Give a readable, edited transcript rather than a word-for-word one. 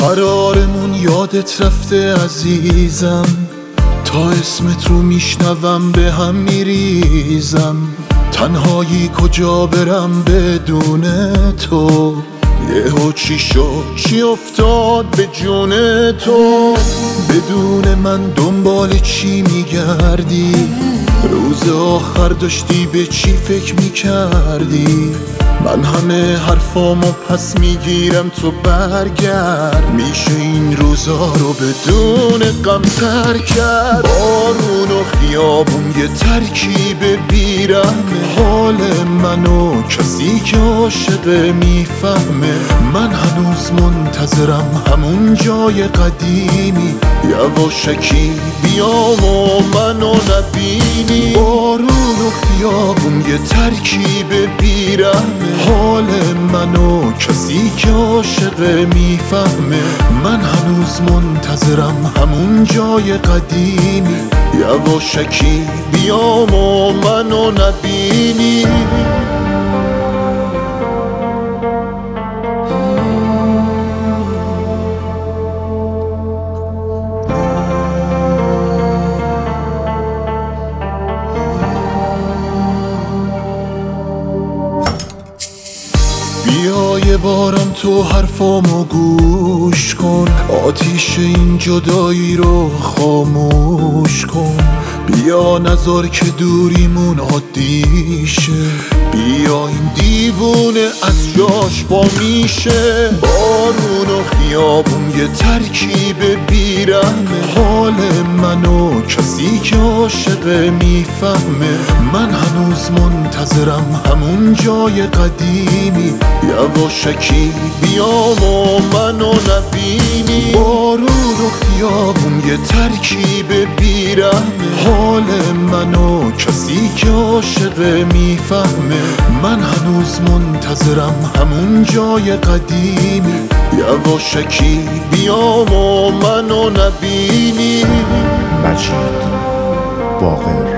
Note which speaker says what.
Speaker 1: قرارمون یادت رفته عزیزم، تا اسمت رو میشنوم به هم میریزم. تنهایی کجا برم بدون تو، یهو چی شد چی افتاد به جون تو. بدون من دنبال چی میگردی؟ روز آخر داشتی به چی فکر میکردی؟ من همه حرفامو پس میگیرم تو برگرد. میشه این روزا رو بدون غم سر کرد؟ بارون و خیابون یه ترکیب بیرحمه، حال منو کسی که عاشقه میفهمه. من هنوز منتظرم همون جای قدیمی، یواشکی بیام و منو نبینی. بارون و خیابون یه ترکیب بیرحمه، حال منو کسی که عاشقه میفهمه. من هنوز منتظرم همون جای قدیمی، یواشکی بیام و منو نبینی. بیا یه بارم تو حرفامو گوش کن، آتیش این جدایی رو خاموش کن. بیا نذار که دوریمون عادی شه، بیا این دیوونه از جاش پا میشه. بارون و خیابون یه ترکیب بیرحمه، حال منو کسی که عاشقه میفهمه. من هنوز منتظرم همون جای قدیمی، یواشکی بیام و منو نبینی. بارون و خیابون یه ترکیب بیرحمه، حال منو کسی که عاشقه میفهمه. من هنوز منتظرم همون جای قدیمی، یواشکی بیام و منو نبینی.
Speaker 2: مجید باقر